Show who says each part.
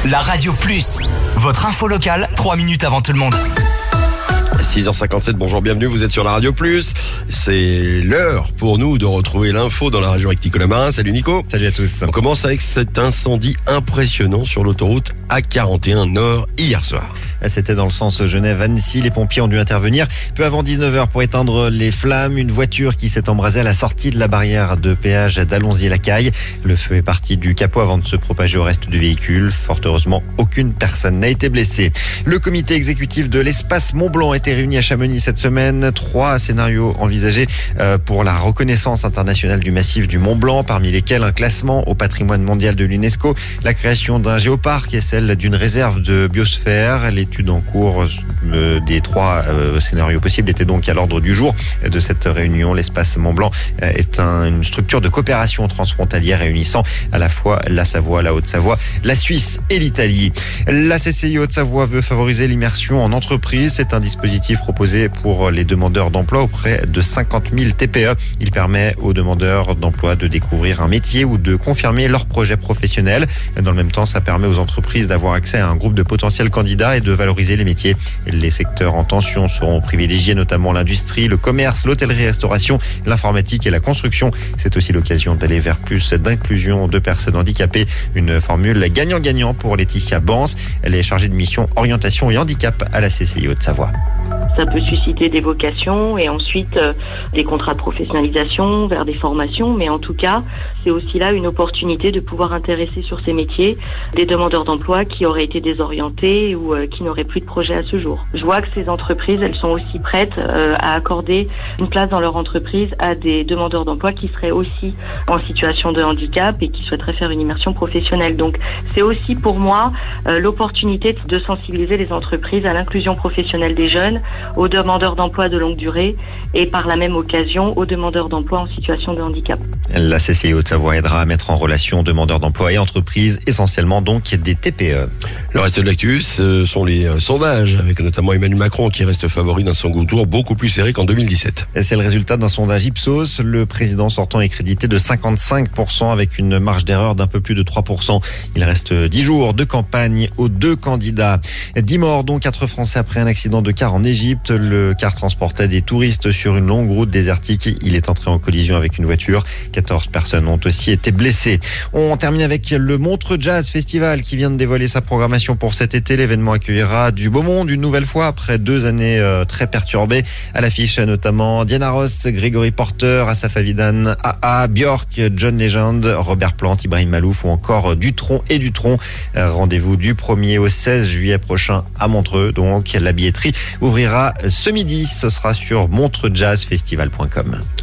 Speaker 1: La Radio Plus, votre info locale, 3 minutes avant tout le monde.
Speaker 2: 6h57, bonjour, bienvenue, vous êtes sur la Radio Plus. C'est l'heure pour nous de retrouver l'info dans la région avec Nicolas Marin. Salut Nico.
Speaker 3: Salut à tous.
Speaker 2: On commence avec cet incendie impressionnant sur l'autoroute A41 Nord hier soir.
Speaker 3: C'était dans le sens Genève-Annecy. Les pompiers ont dû intervenir peu avant 19h pour éteindre les flammes. Une voiture qui s'est embrasée à la sortie de la barrière de péage d'Allonzy-la-Caille. Le feu est parti du capot avant de se propager au reste du véhicule. Fort heureusement, aucune personne n'a été blessée. Le comité exécutif de l'espace Mont-Blanc a été réuni à Chamonix cette semaine. 3 scénarios envisagés pour la reconnaissance internationale du massif du Mont-Blanc, parmi lesquels un classement au patrimoine mondial de l'UNESCO, la création d'un géoparc et celle d'une réserve de biosphère. L'étude en cours des 3 scénarios possibles était donc à l'ordre du jour de cette réunion. L'espace Mont-Blanc est une structure de coopération transfrontalière réunissant à la fois la Savoie, la Haute-Savoie, la Suisse et l'Italie. La CCI Haute-Savoie veut favoriser l'immersion en entreprise. C'est un dispositif proposé pour les demandeurs d'emploi auprès de 50 000 TPE. Il permet aux demandeurs d'emploi de découvrir un métier ou de confirmer leur projet professionnel. Dans le même temps, ça permet aux entreprises d'avoir accès à un groupe de potentiels candidats et de valoriser les métiers. Les secteurs en tension seront privilégiés, notamment l'industrie, le commerce, l'hôtellerie-restauration, l'informatique et la construction. C'est aussi l'occasion d'aller vers plus d'inclusion de personnes handicapées. Une formule gagnant-gagnant pour Laetitia Bans. Elle est chargée de mission orientation et handicap à la CCI Haute-Savoie.
Speaker 4: Ça peut susciter des vocations et ensuite des contrats de professionnalisation vers des formations. Mais en tout cas, c'est aussi là une opportunité de pouvoir intéresser sur ces métiers des demandeurs d'emploi qui auraient été désorientés ou qui n'auraient plus de projet à ce jour. Je vois que ces entreprises, elles sont aussi prêtes à accorder une place dans leur entreprise à des demandeurs d'emploi qui seraient aussi en situation de handicap et qui souhaiteraient faire une immersion professionnelle. Donc c'est aussi pour moi l'opportunité de sensibiliser les entreprises à l'inclusion professionnelle des jeunes, aux demandeurs d'emploi de longue durée et par la même occasion aux demandeurs d'emploi en situation de handicap.
Speaker 3: La CCI Haute-Savoie aidera à mettre en relation demandeurs d'emploi et entreprises, essentiellement donc des TPE.
Speaker 2: Le reste de l'actu, ce sont les sondages, avec notamment Emmanuel Macron qui reste favori d'un second tour beaucoup plus serré qu'en 2017.
Speaker 3: C'est le résultat d'un sondage Ipsos. Le président sortant est crédité de 55% avec une marge d'erreur d'un peu plus de 3%. Il reste 10 jours de campagne aux 2 candidats. 10 morts, dont 4 Français après un accident de car en Égypte. Le car transportait des touristes sur une longue route désertique. Il est entré en collision avec une voiture. 14 personnes ont aussi été blessées. On termine avec le Montreux Jazz Festival qui vient de dévoiler sa programmation pour cet été. L'événement accueillera du beau monde une nouvelle fois après 2 années très perturbées. À l'affiche notamment Diana Ross, Grégory Porter, Asaf Avidan, AA, Björk, John Legend, Robert Plant, Ibrahim Malouf ou encore Dutronc et Dutronc. Rendez-vous du 1er au 16 juillet prochain à Montreux. Donc la billetterie ouvrira ce midi. Ce sera sur montreuxjazzfestival.com.